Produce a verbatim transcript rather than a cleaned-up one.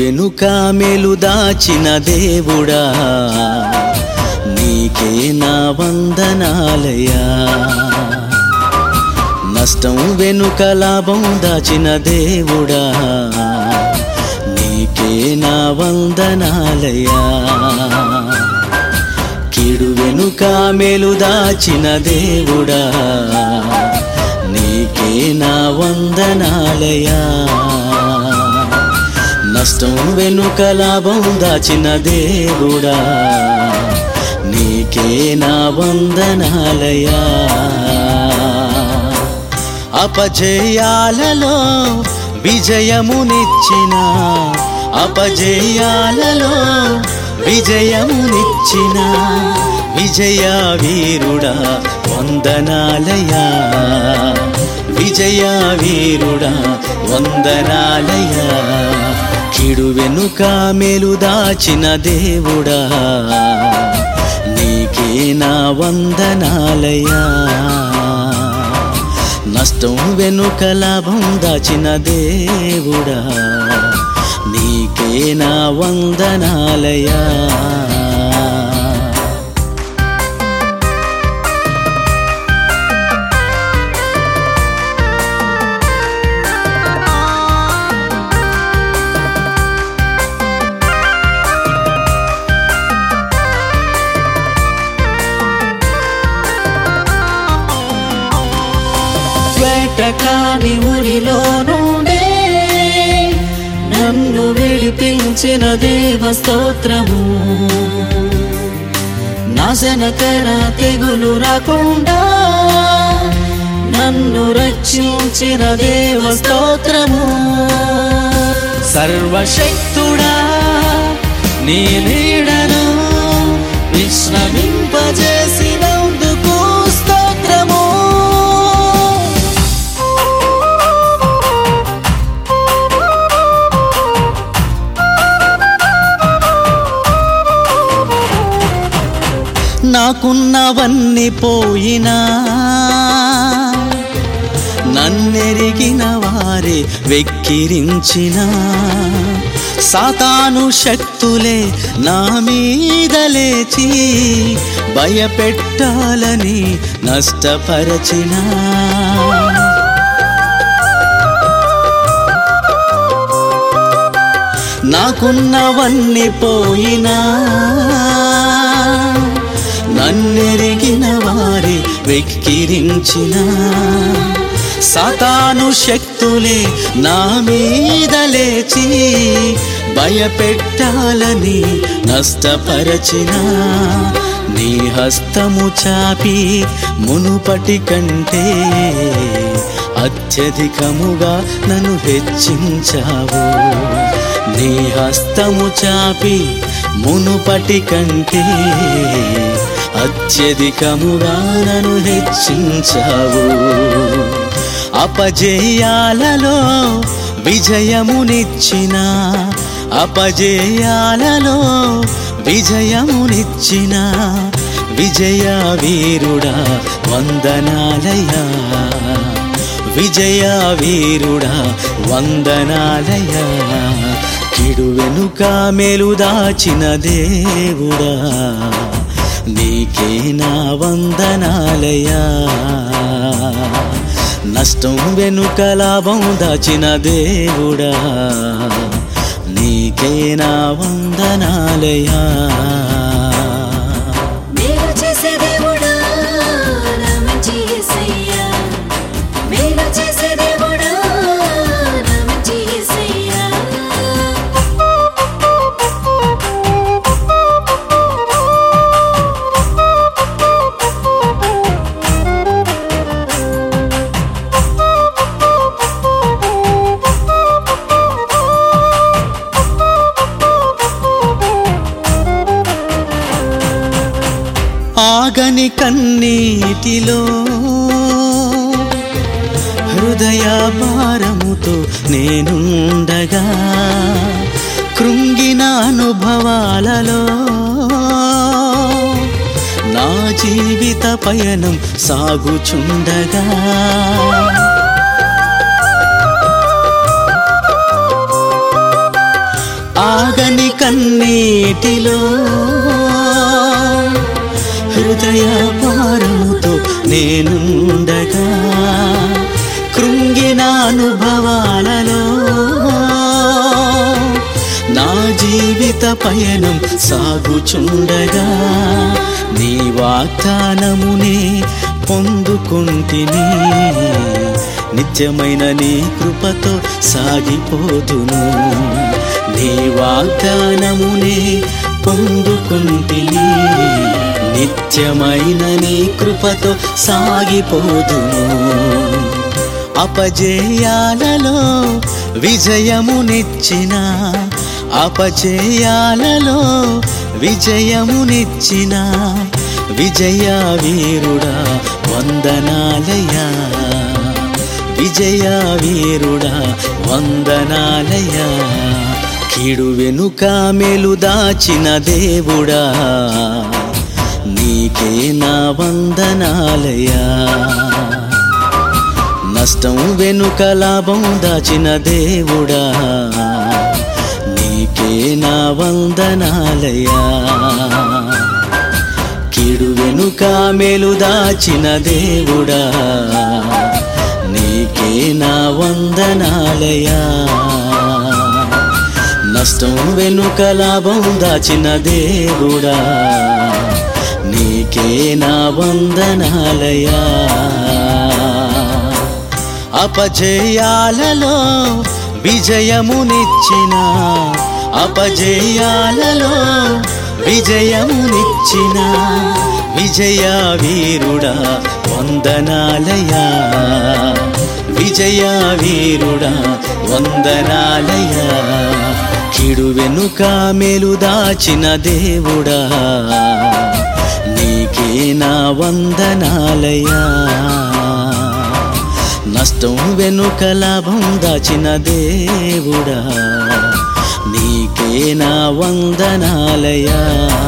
వెనుక మేలు దాచిన దేవుడా నీకే నా వందనాలయ్యా. నష్టం వెనుక లాభం దాచిన దేవుడా నీకే నా వందనాలయ్యా. కీడు వెనుక మేలు దాచిన దేవుడా నీకే నా వందనాలయ్యా. నష్టం వెనుక లాభం దాచిన దేవుడా నీకే నా వందనాలయ్యా. అపజయాలలో విజయమునిచ్చిన అపజయాలలో విజయమునిచ్చిన విజయ వీరుడా వందనాలయ్యా. విజయ వీరుడా వందనాలయ్యా. కీడు వెనుక మేలు దాచిన దేవుడా నీకే నా వందనాలయ్యా. నష్టం వెనుక లాభం దాచిన దేవుడా నీకే నా వందనాలయ్యా. కాని ఊరిలో నుండే నన్ను విడిపించిన దేవ స్తోత్రము. నాశనకర తెగులు రాకుండా నన్ను రక్షించిన దేవ స్తోత్రము. సర్వశక్తుడా నీ నీడను విశ్రమింపజేసినందుకు స్తోత్రము. నాకున్నవన్నీ పోయినా నన్నెరిగిన వారే వెక్కిరించిన సాతాను శక్తులే నా మీద లేచి భయపెట్టాలని నష్టపరచిన నాకున్నవన్నీ పోయినా నన్నెరిగిన వారి వెక్కిరించిన సాతాను శక్తులే నా మీద లేచి భయపెట్టాలని నష్టపరచిన నీ హస్తము చాపి మునుపటి కంటే అత్యధికముగా నన్ను హెచ్చించావు. నీ హస్తము చాపి మునుపటి కంటే అత్యధికముగా నన్ను హెచ్చించావు. అపజయాలలో విజయమునిచ్చిన అపజయాలలో విజయమునిచ్చిన విజయ వీరుడా వందనాలయ్యా. విజయ వీరుడా వందనాలయ్యా. కీడు వెనుక మేలు దాచిన దేవుడా నీకే నా వందనాలయ్యా. నష్టం వెనుక లాభం దాచిన దేవుడా నీకే నా వందనాలయ్యా. మేలు చేసే దేవుడా నా మంచి యేసయ్యా. మేలు చేసే దేవుడా నా మంచి యేసయ్యా. ఆగని కన్నీటిలో హృదయ భారముతో నేనుండగా కృంగిన అనుభవాలలో నా జీవిత పయనం సాగుచుండగా ఆగని కన్నీటిలో హృదయ భారముతో నేనుండగా కృంగిన అనుభవాలలో నా జీవిత పయనం సాగుచుండగా నీ వాగ్దానమునే పొందుకుంటిని నిత్యమైన నీ కృపతో సాగిపోదును నీ వాగ్దానమునే పొందుకుంటిని నిత్యమైన నీ కృపతో సాగిపోదును అపజయాలలో విజయమునిచ్చిన అపజయాలలో విజయమునిచ్చిన విజయ వీరుడా వందనాలయా విజయ వీరుడా వందనాలయా కీడు వెనుక మేలు దాచిన దేవుడా నీకే నా వందనాలయా నష్టం వెనుక లాభం దాచిన దేవుడా నీకే నా వందనాలయా కీడు వెనుక మేలు దాచిన దేవుడా నీకే నా వందనాలయా నష్టం వెనుక లాభం దాచిన దేవుడా నీకే నా వందనాలయా అపజయాలలో విజయమునిచ్చిన అపజయాలలో విజయమునిచ్చిన విజయ వీరుడా వందనాలయా విజయ వీరుడా వందనాలయా కీడు వెనుక మేలు దాచిన దేవుడా నీకే నా వందనాలయా నష్టం వెనుక లాభం దాచిన దేవుడా నీకే నా వందనాలయా